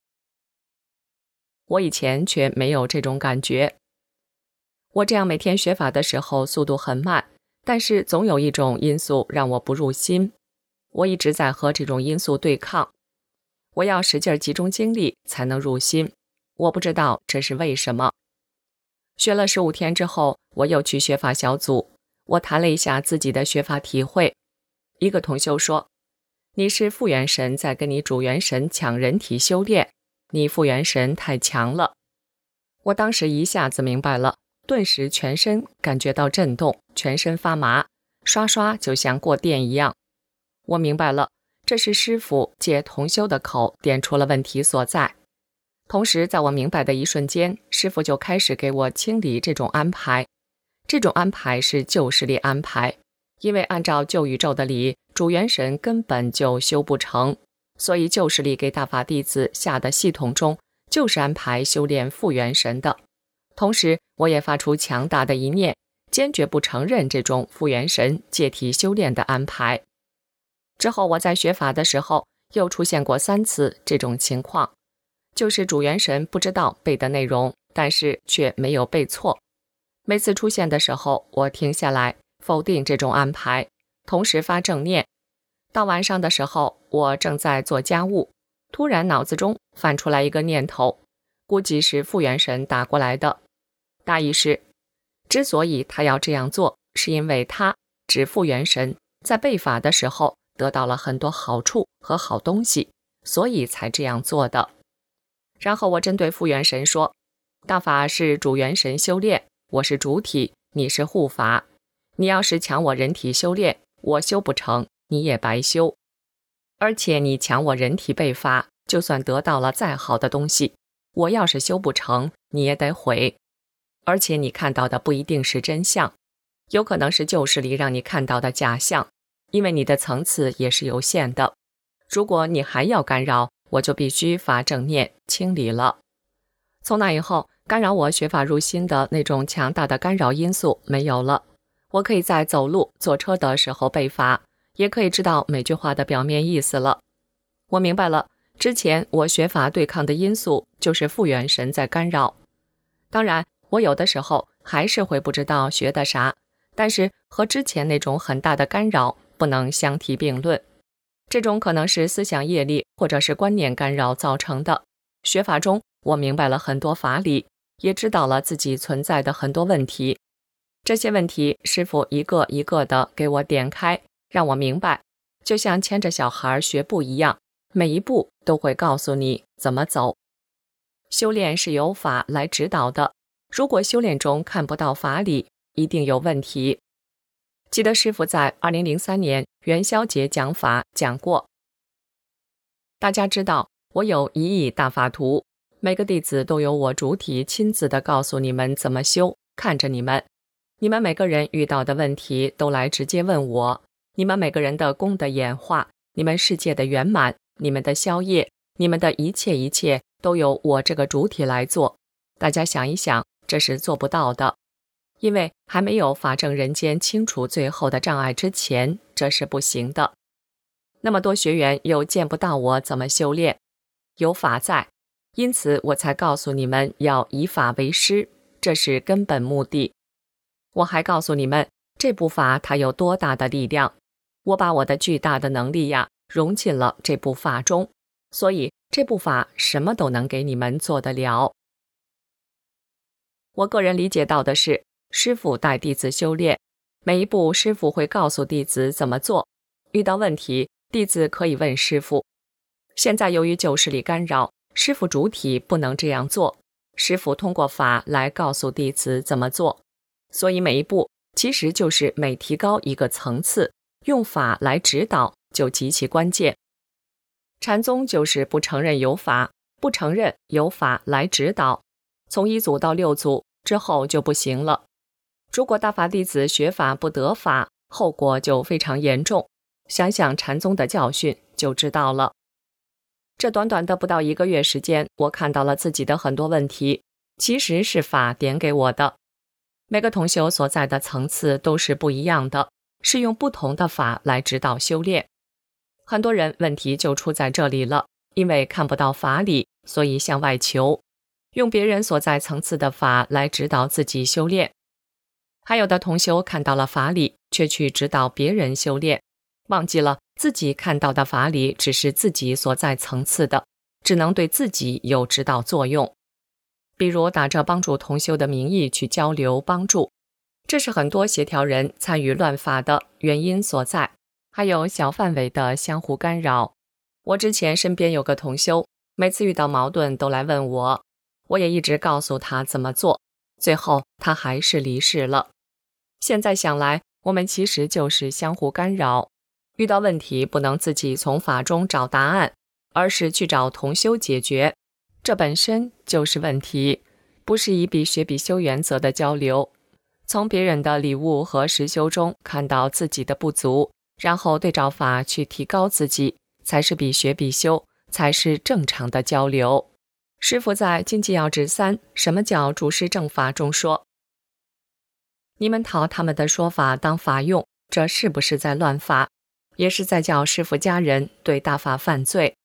我以前却没有这种感觉。我这样每天学法的时候速度很慢，但是总有一种因素让我不入心。我一直在和这种因素对抗，我要使劲集中精力才能入心，我不知道这是为什么。学了15天之后，我又去学法小组，我谈了一下自己的学法体会。一个同修说，你是复元神在跟你主元神抢人体修炼，你复元神太强了。我当时一下子明白了，顿时全身感觉到震动，全身发麻，刷刷就像过电一样。我明白了，这是师父借同修的口点出了问题所在。同时在我明白的一瞬间，师父就开始给我清理这种安排。这种安排是旧势力安排，因为按照旧宇宙的理，主元神根本就修不成，所以旧势力给大法弟子下的系统中就是安排修炼复元神的。同时我也发出强大的一念，坚决不承认这种复元神借体修炼的安排。之后我在学法的时候又出现过3次这种情况，就是主元神不知道背的内容，但是却没有背错。每次出现的时候，我停下来否定这种安排，同时发正念。到晚上的时候，我正在做家务，突然脑子中翻出来一个念头，估计是复元神打过来的。大意是，之所以他要这样做，是因为他指复元神在背法的时候得到了很多好处和好东西，所以才这样做的。然后我针对复元神说，大法是主元神修炼，我是主体，你是护法。你要是抢我人体修炼，我修不成，你也白修。而且你抢我人体背法，就算得到了再好的东西，我要是修不成，你也得毁。而且你看到的不一定是真相，有可能是旧势力让你看到的假象，因为你的层次也是有限的。如果你还要干扰，我就必须发正念清理了。从那以后，干扰我学法入心的那种强大的干扰因素没有了。我可以在走路、坐车的时候背法，也可以知道每句话的表面意思了。我明白了，之前我学法对抗的因素就是复元神在干扰。当然，我有的时候还是会不知道学的啥，但是和之前那种很大的干扰不能相提并论。这种可能是思想业力或者是观念干扰造成的。学法中，我明白了很多法理，也知道了自己存在的很多问题。这些问题，师父一个一个的给我点开，让我明白，就像牵着小孩学步一样，每一步都会告诉你怎么走。修炼是由法来指导的，如果修炼中看不到法理，一定有问题。记得师父在2003年元宵节讲法讲过，大家知道我有1亿大法图，每个弟子都有我主体亲自的告诉你们怎么修，看着你们每个人遇到的问题都来直接问我，你们每个人的功的演化，你们世界的圆满，你们的消业，你们的一切都由我这个主体来做。大家想一想，这是做不到的，因为还没有法证人间清除最后的障碍之前，这是不行的。那么多学员又见不到我怎么修炼，有法在，因此我才告诉你们要以法为师， 这是根本目的。我还告诉你们，这部法它有多大的力量，我把我的巨大的能力呀融进了这部法中，所以这部法什么都能给你们做得了。我个人理解到的是，师父带弟子修炼，每一步师父会告诉弟子怎么做，遇到问题，弟子可以问师父。现在由于旧势力干扰，师父主体不能这样做，师父通过法来告诉弟子怎么做，所以每一步其实就是每提高一个层次，用法来指导就极其关键。禅宗就是不承认有法，不承认有法来指导，从1组到6组之后就不行了。如果大法弟子学法不得法，后果就非常严重，想想禅宗的教训就知道了。这短短的不到1个月时间，我看到了自己的很多问题，其实是法点给我的。每个同修所在的层次都是不一样的，是用不同的法来指导修炼。很多人问题就出在这里了，因为看不到法理，所以向外求，用别人所在层次的法来指导自己修炼。还有的同修看到了法理，却去指导别人修炼，忘记了自己看到的法理只是自己所在层次的，只能对自己有指导作用。比如打着帮助同修的名义去交流帮助，这是很多协调人参与乱法的原因所在。还有小范围的相互干扰。我之前身边有个同修，每次遇到矛盾都来问我，我也一直告诉他怎么做，最后他还是离世了。现在想来，我们其实就是相互干扰，遇到问题不能自己从法中找答案，而是去找同修解决，这本身就是问题，不是以比学比修原则的交流，从别人的礼物和实修中看到自己的不足，然后对照法去提高自己，才是比学比修，才是正常的交流。师父在《经济要旨3什么叫诸师正法》中说，你们讨他们的说法当法用，这是不是在乱法？也是在叫师父家人对大法犯罪。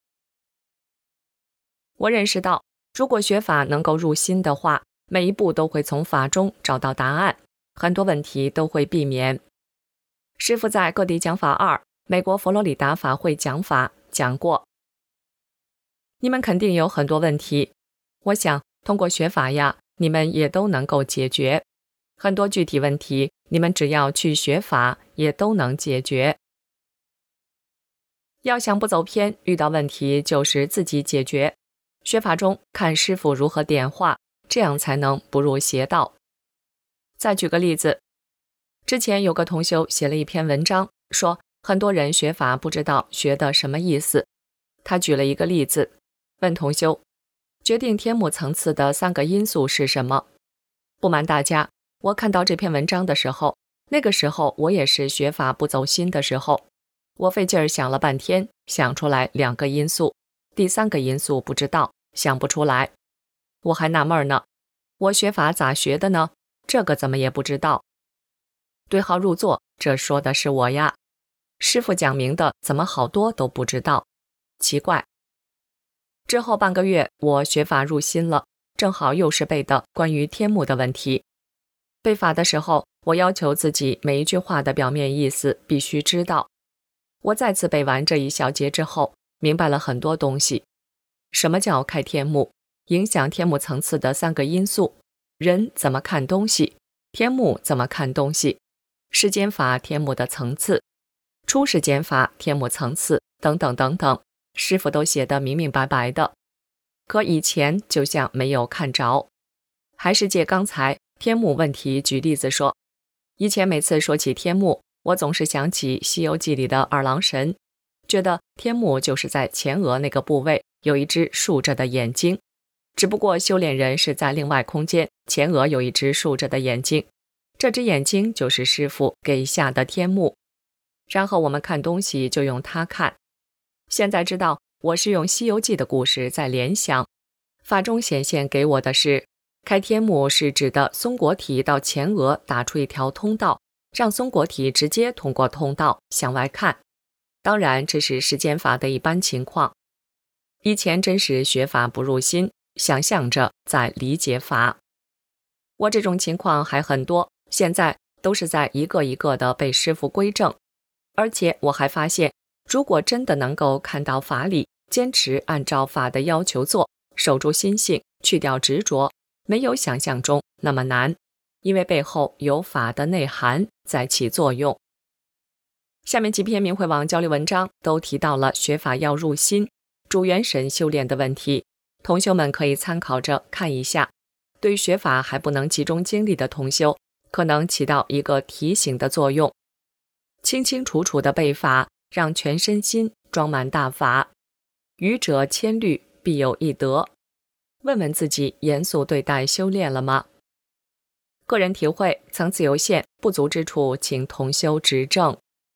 我认识到，如果学法能够入心的话，每一步都会从法中找到答案，很多问题都会避免。师父在各地讲法2美国佛罗里达法会讲法讲过，你们肯定有很多问题，我想通过学法呀，你们也都能够解决。很多具体问题，你们只要去学法，也都能解决。要想不走偏，遇到问题就是自己解决。学法中看师父如何点化，这样才能不入邪道。再举个例子，之前有个同修写了一篇文章，说很多人学法不知道学的什么意思。他举了一个例子，问同修，决定天目层次的3个因素是什么？不瞒大家，我看到这篇文章的时候，那个时候我也是学法不走心的时候，我费劲儿想了半天，想出来2个因素，第3个因素不知道，想不出来。我还纳闷呢，我学法咋学的呢？这个怎么也不知道。对号入座，这说的是我呀。师父讲明的怎么好多都不知道，奇怪。之后半个月，我学法入心了，正好又是背的关于天目的问题。背法的时候，我要求自己每一句话的表面意思必须知道。我再次背完这一小节之后，明白了很多东西。什么叫开天目？影响天目层次的3个因素：人怎么看东西，天目怎么看东西，世间法天目的层次，出世间法天目层次等等等等，师父都写得明明白白的。可以前就像没有看着。还是借刚才天目问题举例子说，以前每次说起天目，我总是想起《西游记》里的二郎神，觉得天目就是在前额那个部位有一只竖着的眼睛，只不过修炼人是在另外空间，前额有一只竖着的眼睛，这只眼睛就是师父给下的天目，然后我们看东西就用它看。现在知道我是用《西游记》的故事在联想，法中显现给我的是开天目是指的松果体到前额打出一条通道，让松果体直接通过通道向外看。当然这是世间法的一般情况，以前真是学法不入心，想象着在理解法。 我这种情况还很多，现在都是在一个一个的被师父归正。而且我还发现，如果真的能够看到法理，坚持按照法的要求做，守住心性，去掉执着，没有想象中那么难，因为背后有法的内涵在起作用。下面几篇明慧网交流文章都提到了学法要入心、主元神修炼的问题，同修们可以参考着看一下。对学法还不能集中精力的同修，可能起到一个提醒的作用。清清楚楚的背法，让全身心装满大法。愚者千虑，必有一得。问问自己，严肃对待修炼了吗？个人体会，层次有限，不足之处，请同修指正。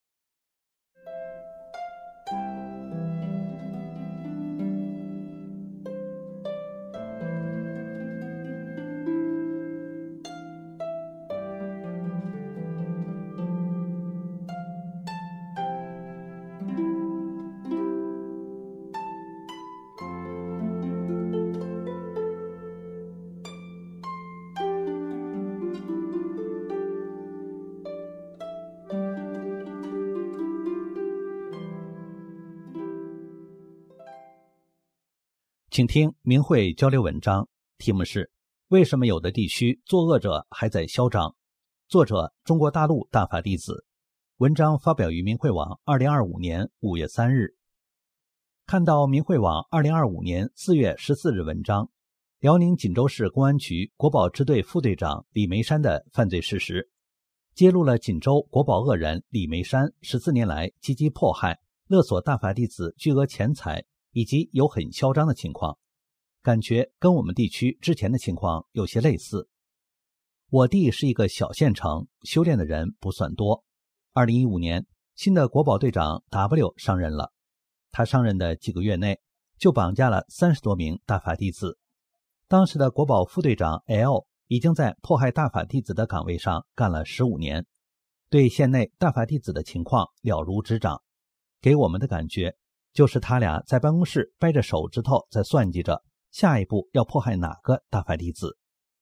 请听明慧交流文章，题目是为什么有的地区作恶者还在嚣张？作者中国大陆大法弟子。文章发表于明慧网2025年5月3日。看到明慧网2025年4月14日文章，辽宁锦州市公安局国保支队副队长李梅山的犯罪事实，揭露了锦州国保恶人李梅山14年来积极迫害、勒索大法弟子巨额钱财，以及有很嚣张的情况，感觉跟我们地区之前的情况有些类似。我地是一个小县城，修炼的人不算多。2015年，新的国保队长 W 上任了，他上任的几个月内就绑架了30多名大法弟子。当时的国保副队长 L 已经在迫害大法弟子的岗位上干了15年，对县内大法弟子的情况了如指掌，给我们的感觉就是他俩在办公室掰着手指头在算计着下一步要迫害哪个大法弟子。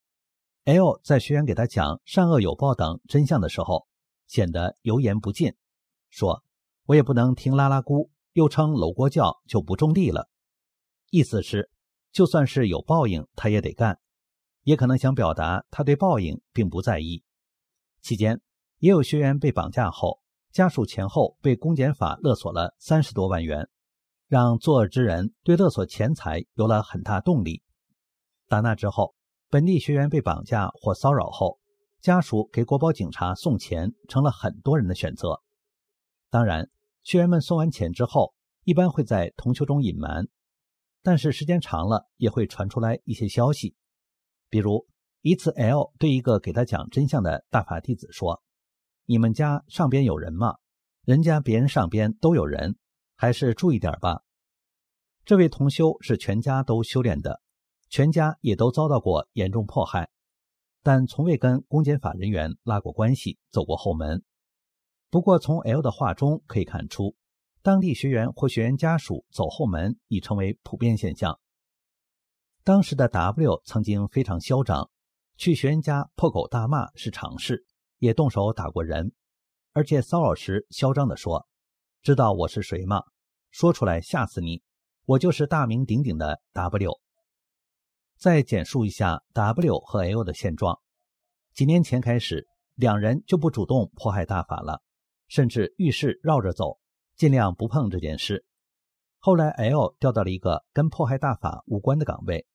L 在学员给他讲善恶有报等真相的时候，显得油盐不进，说我也不能听拉拉姑又称搂锅教就不种地了，意思是就算是有报应他也得干，也可能想表达他对报应并不在意。期间也有学员被绑架后，家属前后被公检法勒索了30多万元，让作恶之人对勒索钱财有了很大动力。打那之后，本地学员被绑架或骚扰后，家属给国保警察送钱成了很多人的选择。当然，学员们送完钱之后，一般会在同修中隐瞒，但是时间长了也会传出来一些消息。比如一次 L 对一个给他讲真相的大法弟子说，你们家上边有人吗？人家别人上边都有人，还是注意点吧。这位同修是全家都修炼的，全家也都遭到过严重迫害，但从未跟公检法人员拉过关系，走过后门。不过从 L 的话中可以看出，当地学员或学员家属走后门已成为普遍现象。当时的 W 曾经非常嚣张，去学员家破口大骂是常事，也动手打过人，而且骚扰时嚣张地说，知道我是谁吗？说出来吓死你，我就是大名鼎鼎的 W。 再简述一下 W 和 L 的现状。几年前开始，两人就不主动迫害大法了，甚至遇事绕着走，尽量不碰这件事。后来 L 调到了一个跟迫害大法无关的岗位。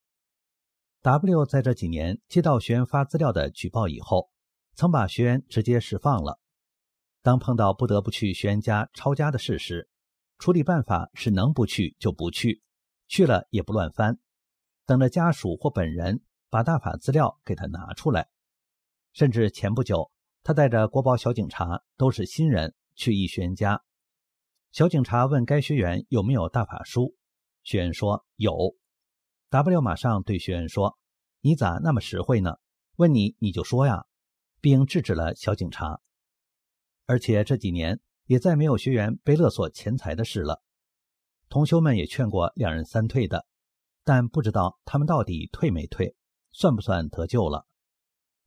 W 在这几年接到学员发资料的举报以后，曾把学员直接释放了。当碰到不得不去学员家抄家的事时，处理办法是能不去就不去，去了也不乱翻，等着家属或本人把大法资料给他拿出来。甚至前不久，他带着国保小警察，都是新人，去一学员家。小警察问该学员有没有大法书，学员说有。 W 马上对学员说，你咋那么实惠呢？问你就说呀，并制止了小警察。而且这几年也再没有学员被勒索钱财的事了。同修们也劝过两人三退的，但不知道他们到底退没退，算不算得救了。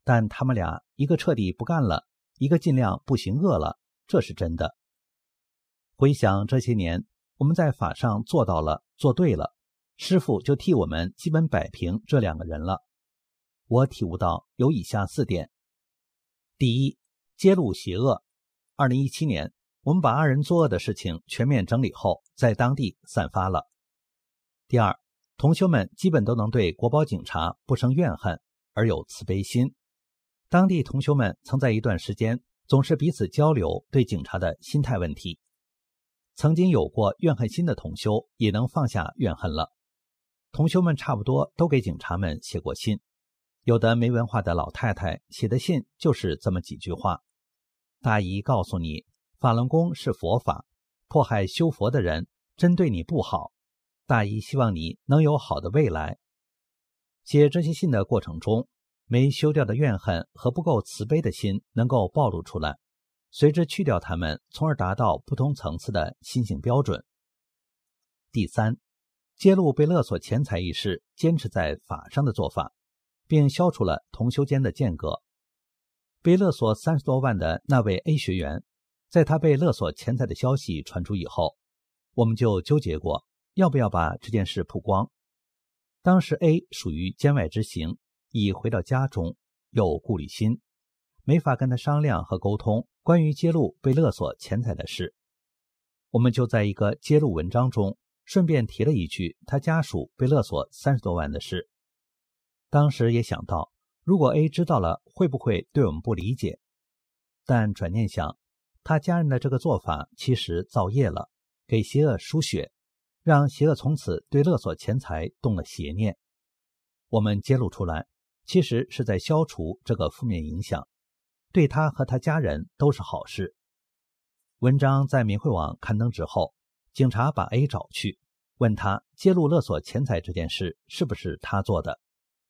但他们俩一个彻底不干了，一个尽量不行恶了，这是真的。回想这些年，我们在法上做到了，做对了，师父就替我们基本摆平这2个人了。我体悟到有以下4点。第一，揭露邪恶。2017年，我们把2人作恶的事情全面整理后，在当地散发了。第二，同修们基本都能对国保警察不生怨恨，而有慈悲心。当地同修们曾在一段时间总是彼此交流对警察的心态问题。曾经有过怨恨心的同修也能放下怨恨了。同修们差不多都给警察们写过信，有的没文化的老太太写的信就是这么几句话：大姨告诉你，法轮功是佛法，迫害修佛的人针对你不好，大姨希望你能有好的未来。写这些信的过程中，没修掉的怨恨和不够慈悲的心能够暴露出来，随之去掉它们，从而达到不同层次的心性标准。第三，揭露被勒索钱财一事坚持在法上的做法，并消除了同修间的间隔。被勒索30多万的那位 A 学员，在他被勒索钱财的消息传出以后，我们就纠结过要不要把这件事曝光。当时 A 属于监外之行，已回到家中，有顾虑心，没法跟他商量和沟通关于揭露被勒索钱财的事。我们就在一个揭露文章中顺便提了一句他家属被勒索30多万的事。当时也想到，如果 A 知道了会不会对我们不理解，但转念想，他家人的这个做法其实造业了，给邪恶输血，让邪恶从此对勒索钱财动了邪念。我们揭露出来，其实是在消除这个负面影响，对他和他家人都是好事。文章在明慧网刊登之后，警察把 A 找去，问他揭露勒索钱财这件事是不是他做的。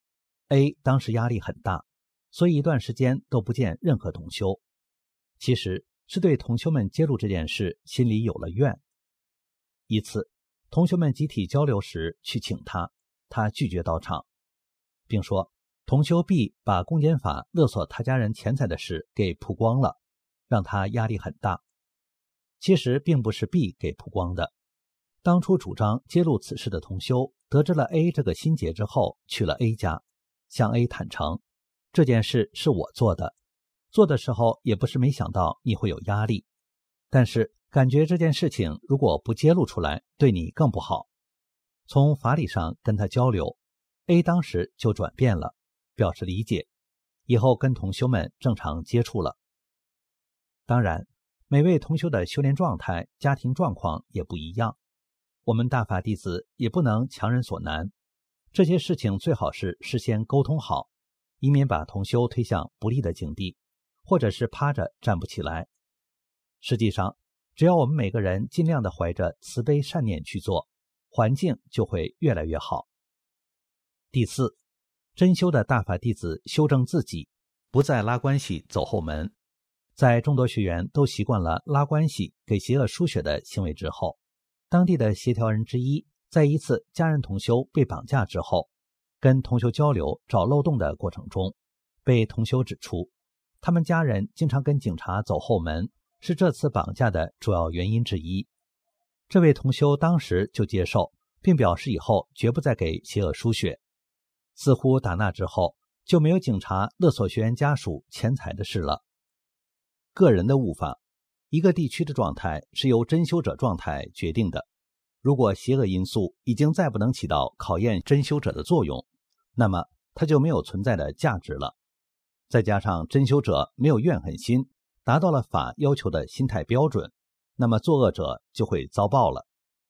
A 当时压力很大，所以一段时间都不见任何同修。其实是对同修们揭露这件事心里有了怨。一次同修们集体交流时去请他，他拒绝到场，并说同修 B 把公检法勒索他家人钱财的事给曝光了，让他压力很大。其实并不是 B 给曝光的，当初主张揭露此事的同修得知了 A 这个心结之后，去了 A 家，向 A 坦诚这件事是我做的，做的时候也不是没想到你会有压力，但是感觉这件事情如果不揭露出来对你更不好。从法理上跟他交流， A 当时就转变了，表示理解，以后跟同修们正常接触了。当然每位同修的修炼状态、家庭状况也不一样，我们大法弟子也不能强人所难，这些事情最好是事先沟通好，以免把同修推向不利的境地，或者是趴着站不起来。实际上只要我们每个人尽量的怀着慈悲善念去做，环境就会越来越好。第四，真修的大法弟子修正自己，不再拉关系走后门。在众多学员都习惯了拉关系给邪恶输血的行为之后，当地的协调人之一在一次家人同修被绑架之后，跟同修交流找漏洞的过程中，被同修指出他们家人经常跟警察走后门是这次绑架的主要原因之一。这位同修当时就接受，并表示以后绝不再给邪恶输血。似乎打那之后就没有警察勒索学员家属钱财的事了。个人的悟法，一个地区的状态是由真修者状态决定的。如果邪恶因素已经再不能起到考验真修者的作用，那么它就没有存在的价值了。再加上真修者没有怨恨心，达到了法要求的心态标准，那么作恶者就会遭报了。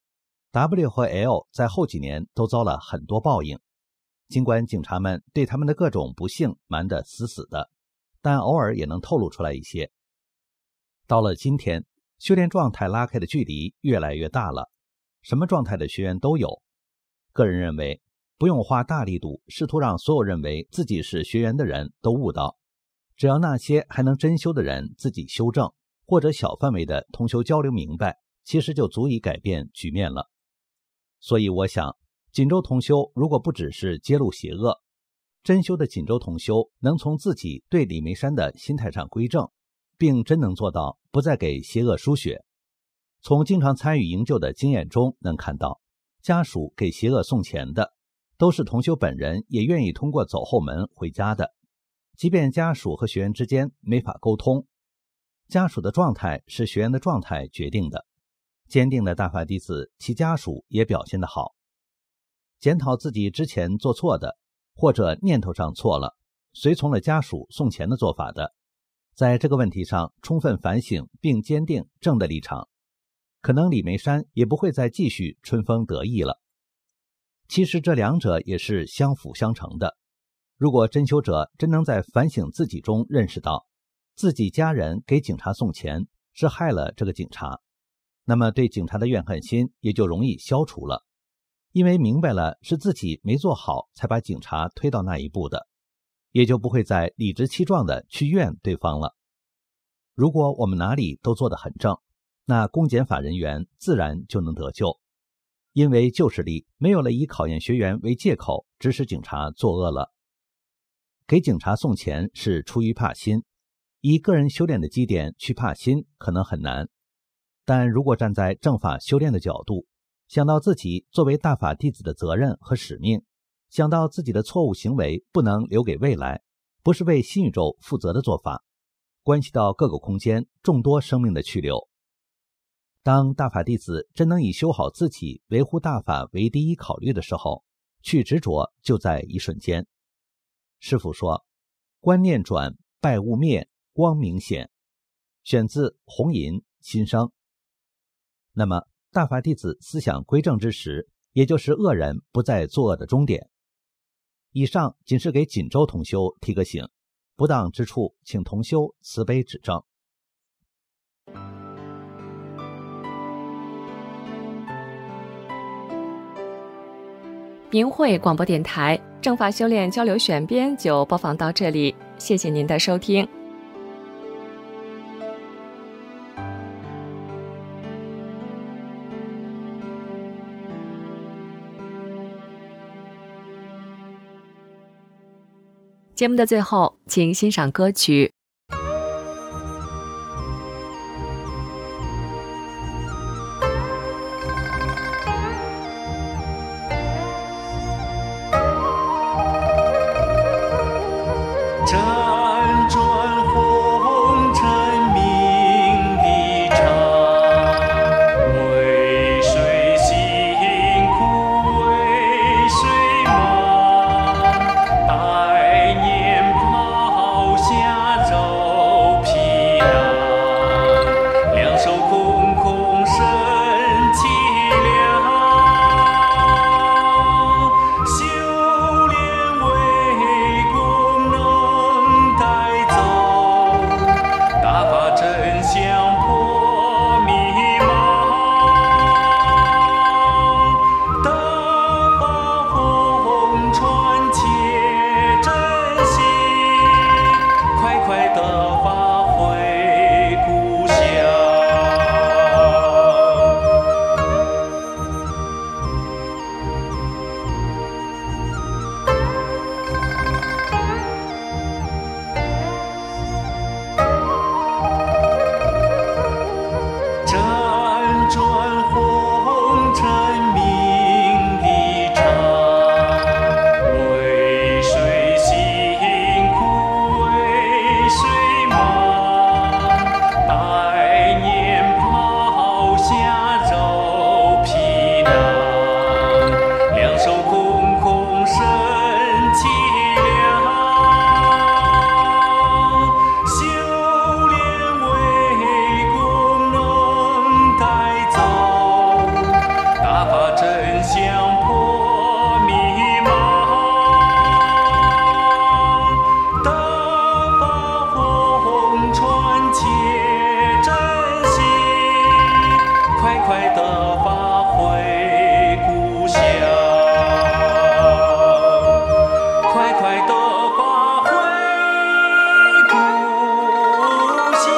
W 和 L 在后几年都遭了很多报应，尽管警察们对他们的各种不幸瞒得死死的，但偶尔也能透露出来一些。到了今天，修炼状态拉开的距离越来越大了，什么状态的学员都有。个人认为不用花大力度试图让所有认为自己是学员的人都悟道，只要那些还能真修的人自己修正，或者小范围的同修交流明白，其实就足以改变局面了。所以我想锦州同修如果不只是揭露邪恶， 真修的锦州同修能从自己对李梅山的心态上归正，并真能做到不再给邪恶输血。从经常参与营救的经验中能看到，家属给邪恶送钱的都是同修本人也愿意通过走后门回家的，即便家属和学员之间没法沟通，家属的状态是学员的状态决定的。坚定的大法弟子其家属也表现得好，检讨自己之前做错的，或者念头上错了，随从了家属送钱的做法的，在这个问题上充分反省并坚定正的立场，可能李梅山也不会再继续春风得意了。其实这两者也是相辅相成的。如果真修者真能在反省自己中认识到自己家人给警察送钱是害了这个警察，那么对警察的怨恨心也就容易消除了，因为明白了是自己没做好才把警察推到那一步的，也就不会再理直气壮地去怨对方了。如果我们哪里都做得很正，那公检法人员自然就能得救，因为旧势力没有了以考验学员为借口指使警察作恶了。给警察送钱是出于怕心，以个人修炼的基点去怕心可能很难，但如果站在正法修炼的角度，想到自己作为大法弟子的责任和使命，想到自己的错误行为不能留给未来，不是为新宇宙负责的做法，关系到各个空间众多生命的去留。当大法弟子真能以修好自己维护大法为第一考虑的时候，去执着就在一瞬间。师父说，观念转，败物灭，光明显，选自红银心声。那么大法弟子思想归正之时，也就是恶人不再作恶的终点。以上仅是给锦州同修提个醒，不当之处请同修慈悲指正。 明慧广播电台正法修炼交流选编就播放到这里，谢谢您的收听。节目的最后，请欣赏歌曲辗转红尘名利场，为谁辛苦为谁忙，百年抛下肉皮囊，两手空空身凄凉，修炼为功能带走，大法真相破迷茫，大法红传且珍惜，快快地发回故乡。辗转红尘名利场，为谁辛苦为谁忙，百年抛下肉皮囊，两手空空身凄凉，修炼为功能带走，大法真相破迷茫，大法红传且珍惜，快快地发回故乡，快快地发回故乡。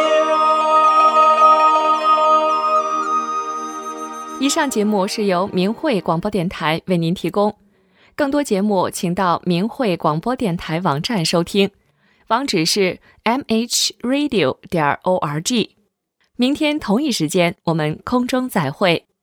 以上节目是由明慧广播电台为您提供。 更多节目请到明慧广播电台网站收听，网址是 mhradio.org。明天同一时间我们空中再会。